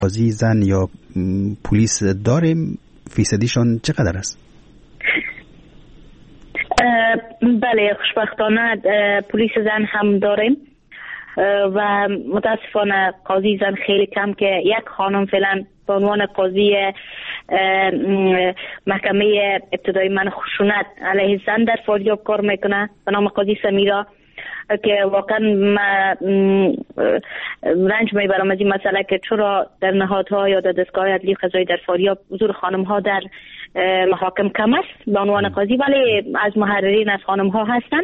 قاضی زن یا پلیس داریم؟ فیصدیشان چقدر است؟ بله، خوشبختانه پلیس زن هم داریم و متاسفانه قاضی زن خیلی کم، که یک خانم فعلا به عنوان قاضی محکمه ابتدایی منع خشونت علیه زن در فاریاب کار میکنه به نام قاضی سمیرا، که واقعا رنج میبرم از این مسئله که چرا در نهادها یا در دستگاه عدلی قضایی در فاریاب حضور خانم ها در محاکم کم است به عنوان قاضی، ولی از محررین از خانم ها هستند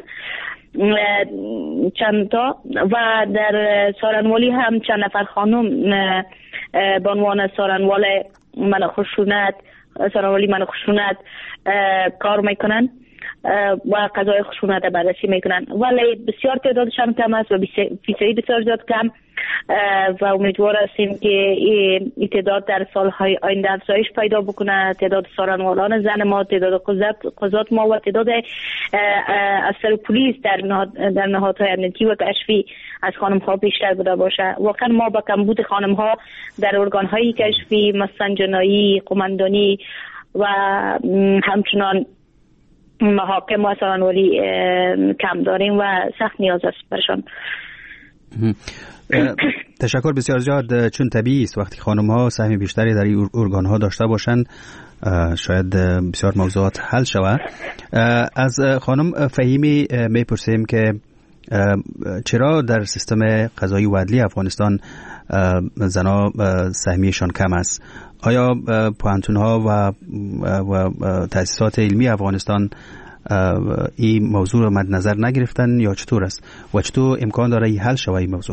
چند تا، و در سارنوالی هم چند نفر خانم به عنوان سارنوال منع خشونت، سارنوالی منع خشونت کار میکنن و قضای خشونت بررسی میکنن، ولی بسیار تعدادشان کم است و فیصدی بسیار زیاد کم و امیدوار هستیم که این تعداد در سالهای آینده افزایش پیدا بکنه. تعداد سارنوالان زن ما، تعداد قضات ما و تعداد افسر پلیس در نهادهای امنیتی و کشفی از خانم ها بیشتر بوده باشه. واقعا ما با کمبود خانم ها در ارگان های کشفی مثلا جنایی، قماندانی و همچنان محاکم و سارنوالی کم داریم و سخت نیاز است برشان. تشکر بسیار زیاد. چون طبیعی است وقتی خانم ها سهم بیشتری در این ارگان ها داشته باشند شاید بسیار موضوعات حل شود. از خانم فهیمی میپرسیم که چرا در سیستم قضایی و عدلی افغانستان زنها سهمیشان کم است؟ آیا پوهنتون ها و تأسیسات علمی افغانستان این موضوع رو مد نظر نگرفتن یا چطور است و چطور امکان داره این حل شود این موضوع؟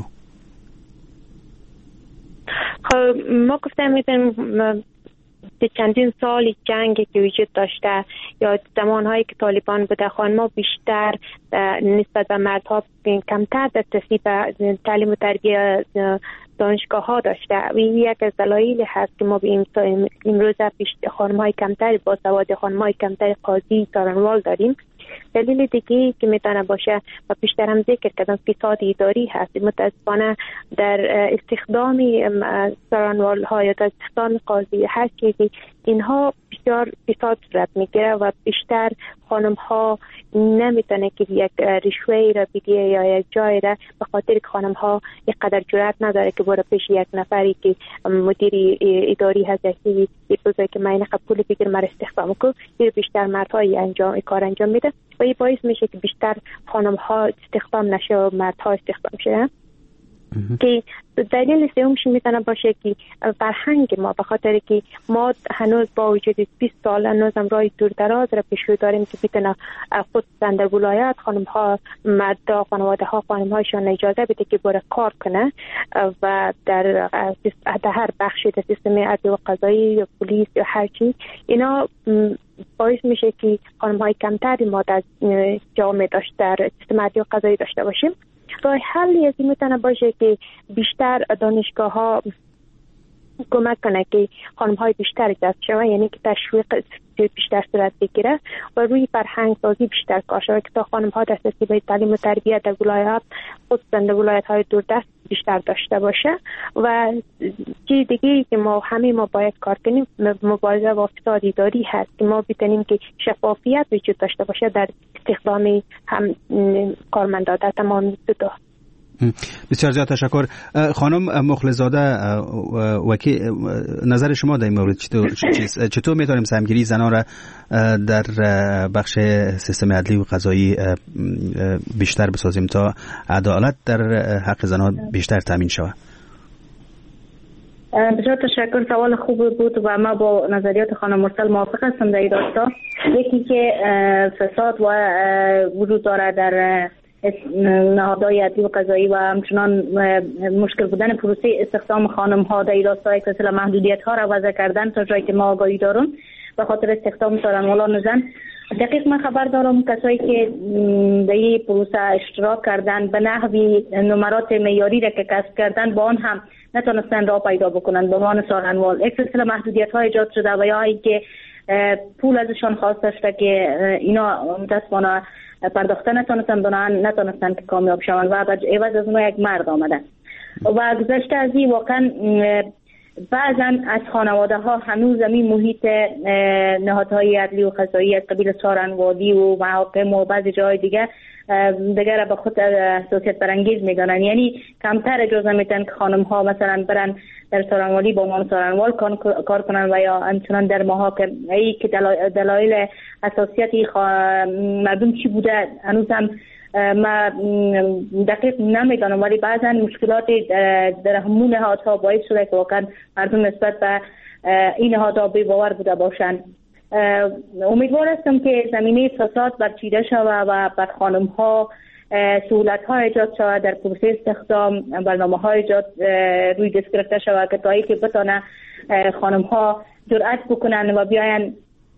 خب ما گفتم میتونیم چندین سال جنگی که وجود داشته یا زمانهایی که طالبان بوده خانم‌ها بیشتر نسبت به مردها کمتر در تصویب تعلیم و تربیت دانشگاه ها داشته. این یک از دلایلی هست که ما به امروز خانم‌های کمتر با سواد، خانم‌های کمتر قاضی، سارنوال داریم. دلیل دیگه که میتونه باشه و بیشتر هم ذکر کردم فساد اداری هست. متاسفانه در استخدام سارنوال ها یا در استخدام قاضی هر چیزی اینها بسیار فساد صورت میگیره و بیشتر خانم ها نمیتونه که یک رشوه را بگیره یا یک جای را، به خاطر که خانم ها یک قدر جرأت نداره که بره پیش یک نفری که مدیر اداری هست یا چیزی که من قبول بگیر مرا استخدام کو، بیشتر مردها کار انجام میده و این باعث میشه که بیشتر خانم ها استخدام نشه و مردها استخدام شه. که دلیل سومش میتونه باشه که فرهنگ ما، به خاطر که ما هنوز با وجود 20 سال هنوزم راه دور دراز را پیش رو داریم که بتونه خصوصا در ولایت خانم ها، مردا، خانواده ها خانم هایشان اجازه بده که بره کار کنه و در هر بخشی در سیستم عدلی و قضایی یا پلیس یا هر چیز، اینا باعث میشه که خانم های کمتری ما در جامعه در سیستم عدلی و قضایی داشته باشیم. راه حلی از این میتونه باشه که بیشتر دانشگاه ها کمک کنه که خانم های بیشتر جذب شوند، یعنی که تشویق بیشتر صورت بگیره و روی فرهنگ سازی بیشتر کار شود که تا خانم ها دسترسی به تعلیم و تربیت در ولایات، خصوصا در ولایت های دوردست بیشتر داشته باشه. و چیز دیگه که ما باید کار کنیم مبارزه با فساد اداری هست که ما بتونیم که شفافیت وجود داشته باشه در استخدام هم کارمندان در تمام سطوح. بسیار زیاد تشکر. خانم مخلص‌زاده، نظر شما در این مورد چطور میتونیم سهمگیری زنان را در بخش سیستم عدلی و قضایی بیشتر بسازیم تا عدالت در حق زنان بیشتر تامین شود؟ بسیار تشکر، سوال خوب بود و ما با نظریات خانم مرسل موافق هستم در این راستا. یکی که فساد و وجود داره در نهادهای عدلی و قضایی و همچنان مشکل بودن پروسه استخدام خانم ها در این راستا، یک سلسله محدودیت ها را وضع کردن تا جایی که ما آگاهی دارم به خاطر استخدام سارنوالان زن. دقیق من خبر دارم کسایی که در این پروسه اشتراک کردن به نحوی نمرات معیاری را که کسب کردن با آن هم نتونستن راه پیدا بکنن به عنوان سارنوال. یک سلسله محدودیت ها ایجاد شده و یا که پول ازشان خواسته شده که اینا متاسفانه پرداخته نتونستن که کامیاب شوند و عوض از اونها یک مرد آمدن. و گذشته از این واقعا بعضا از خانواده ها هنوز این محیط نهادهای عدلی و قضایی از قبیل سارنوادی و محاکم و بعضی جای دیگه را به خود حساسیت برانگیز میدانن، یعنی کمتر اجازه میدن که خانم ها مثلا برن در سارنوالی با عنوان سارنوال کار کنن و یا همچنان در محاکم. ای که دلایل حساسیت مردم چی بوده هنوز هم ما دقیق نمیدانم، ولی بعضا مشکلات در همون نهادها باعث شده که واقعا مردم نسبت به این نهادها بی‌باور بوده باشند. امیدوار هستم که زمینه فساد برچیده شود و بر خانم ها سهولت ها ایجاد شود در پروسه استخدام، برنامه ها ایجاد روی دست گرفته شود که تا که بتانه خانم ها جرأت بکنن و بیاین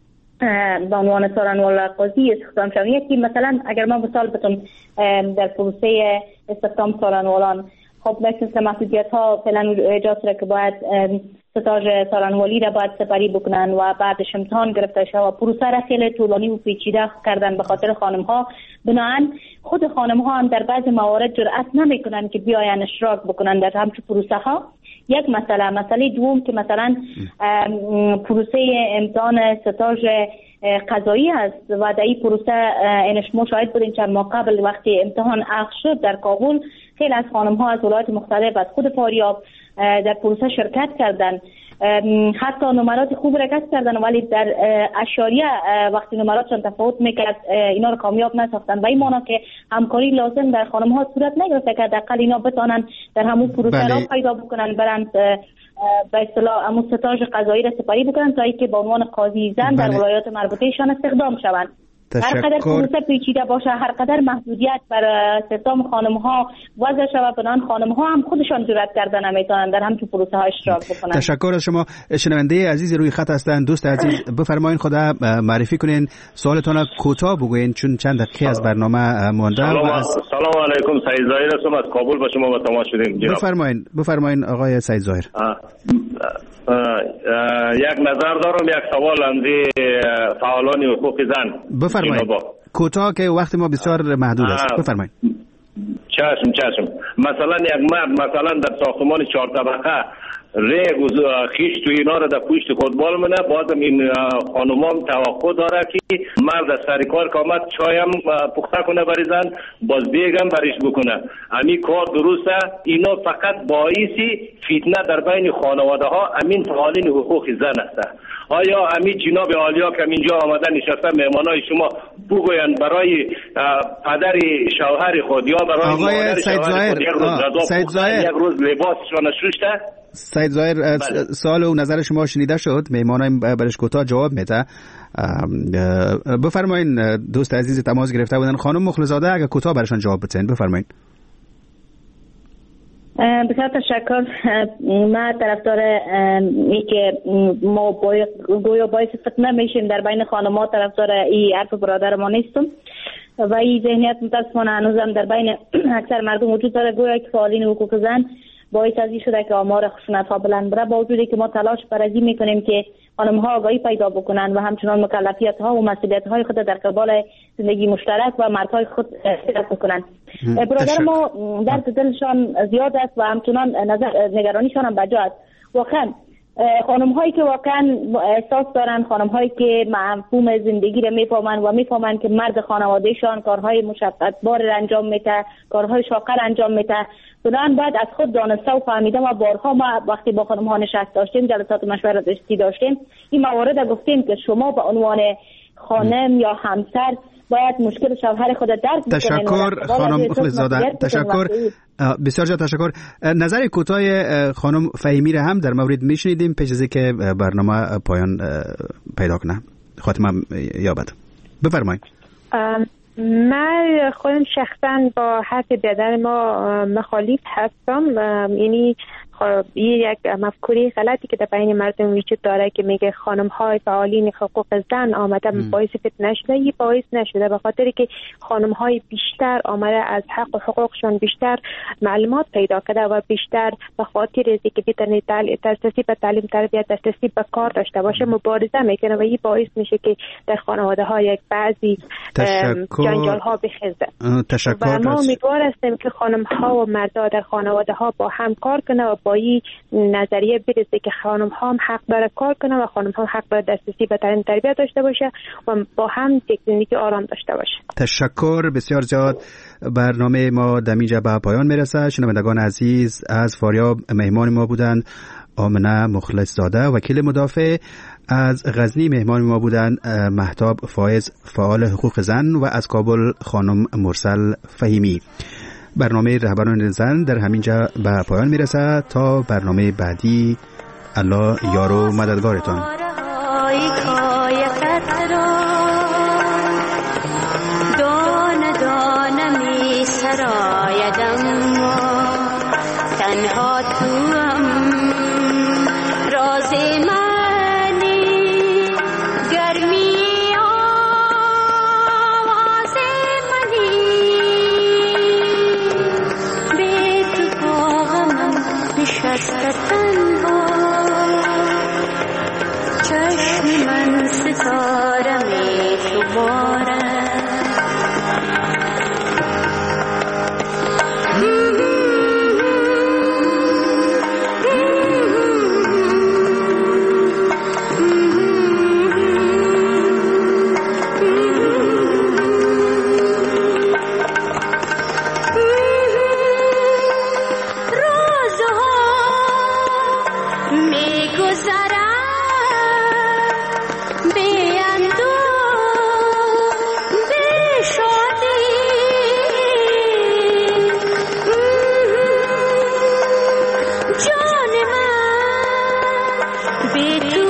به عنوان سارنوال قاضی استخدام شدن. یکی مثلا اگر من مثال بتونم در پروسه استخدام سارنوالان، خب مثل محدودیت ها فعلا ایجاد شده که باید ستاژ سارنوالی را باید سپری بکنن و بعدش امتحان گرفته شد و پروسه را خیلی طولانی و پیچیده کردن به خاطر خانم ها. بنابراین خود خانم ها هم در بعض موارد جرأت نمیکنن که بیاین اشتراک بکنن در همچون پروسه ها. یک مسئله دوم که مثلا پروسه امتحان ستاژ قضایی است و در این پروسه اینش ما شاهد بودیم چند ماه قبل وقتی امتحان عقد شد در کابل، خیلی از خانم ها از ولایات مختلف از خود فاریاب در پروسه شرکت کردن، حتی نمرات خوب را کسب کردن، ولی در اشاریه وقتی نمراتشان تفاوت میکرد اینا رو کامیاب نساختن. و این معنی که همکاری لازم در خانم ها صورت نگرفته که حداقل اینا بتونن در همون پروسه را پیدا بکنن، برند به اصطلاح همون ستاژ قضایی را سپری بکنن تا اینکه به عنوان قاضی زن در ولایات مربوطهشان استخدام شوند. هر قدر پروسه پیچیده باشه، هر قدر محدودیت بر استخدام خانم ها وضع شود، بنان خانم ها هم خودشان جرأت کردن نمیتونن در همچون پروسه ها اشتراک بکنن. تشکر از شما. شنونده عزیز روی خط هستن. دوست عزیز بفرمایید خدا معرفی کنین، سوالتون کوتاه بگوین چون چند دقیقه از برنامه مونده. سلام علیکم، سعید ظاهر هستم از کابل، با شما با تماس شدیم. بفرمایید آقای سعید ظاهر. یک نظر دارم، یک سوال اندی فعالان حقوق زن. بفرمایید کوتاه که وقت ما بسیار محدود است. بفرمایید. چشم. مثلا یک مرد مثلا در ساختمان 4 طبقه ریگ و خیشت و اینا رو در پشت خود بال منه، بازم این خانومان توقع داره که مرد از سر کار که آمد چایم پخته کنه برای زن، باز بیگم برش بکنه. امی کار درسته؟ اینا فقط باعثی فتنه در بین خانواده ها امین فعالین حقوق زن است. آیا امی جناب عالیا که اینجا آمدن نشسته مهمانای شما بگوین برای پدر شوهر خود یا برای مادر شوهر خود یک روز لباسشان شوشته؟ سعید ظاهر سوال و نظر شما شنیده شد، مهمانایم برش کوتاه جواب میده. بفرمایید دوست عزیز تماس گرفته بودن خانم مخلص‌زاده، اگه کوتاه برشان جواب بدین بفرمایید. بسیار تشکر. من طرفدار این که ما گویا باعث فتنه میشیم در بین خانم‌ها، طرفدار این حرف برادر ما نیستم و این ذهنیت متاسفانه هنوزم در بین اکثر مردم وجود داره، گویا که فعالین حقوق زن باعث از این شده که آمار خشونت ها بلند بره، با وجودی که ما تلاش برای میکنیم که خانم ها آگاهی پیدا بکنن و همچنان مکلفیت ها و مسئولیت های خود در قبال زندگی مشترک و مردهای خود احترام بکنن. برادر ما درد دلشان زیاد است و همچنان نگرانیشان هم بجا است. واقعا خانم هایی که واقعا احساس دارن، خانم هایی که مفهوم زندگی را میفهمن و میفهمن که مرد خانوادهشان کارهای مشقت بار انجام میده، کارهای شاقر انجام میده، بنابراین باید از خود دانسته و فهمیده و بارها ما وقتی با خانم ها نشست داشتیم، جلسات مشورتی داشتیم، این موارد گفتیم که شما به عنوان خانم یا همسر باید مشکل شوهر خود درک کنید. تشکر خانم مخلص‌زاده. تشکر بسیار جا تشکر. نظر کوتاه خانم فهیمی را هم در مورد میشنیدیم پیش از اینکه برنامه پایان پیدا کنه، خاتمه یابد. بفرمایید. من خودم شخصا با حرف برادر ما مخالف هستم. یعنی یک مفکوره غلطی که در بین مردم وجود داره که میگه خانم های فعالین حقوق زن آمدن باعث فتنه شده. این باعث نشده، به خاطر که خانم های بیشتر آمده از حق و حقوقشون بیشتر معلومات پیدا کرده و بیشتر به خاطر از اینکه بتونه دسترسی به تعلیم تربیت، دسترسی به کار داشته باشه مبارزه میکنه و این باعث میشه که در خانواده ها یک بعضی جنجال ها بخیزه. تشکر. و ما امیدوار هستیم که خانم ها و مردا در خانواده ها با هم کار کنه و با این نظریه برسه که خانم ها هم حق داره کار کنه و خانم ها هم حق داره دسترسی به تعلیم تربیت داشته باشه و با هم یک زندگی آرام داشته باشه. تشکر بسیار زیاد. برنامه ما دمیجا به پایان میرسه. شنوندگان عزیز، از فاریاب مهمان ما بودند آمنه مخلص زاده وکیل مدافع، از غزنی مهمان ما بودند مهتاب فایز فعال حقوق زن و از کابل خانم مرسل فهیمی. برنامه رهبران زن در همینجا به پایان میرسه. تا برنامه بعدی، الله یار و مددگارتان. تنها توام راز منی، گرمی آواز منی، به تو باغم نشسته تنها، چشم من ستاره می تو باره. Be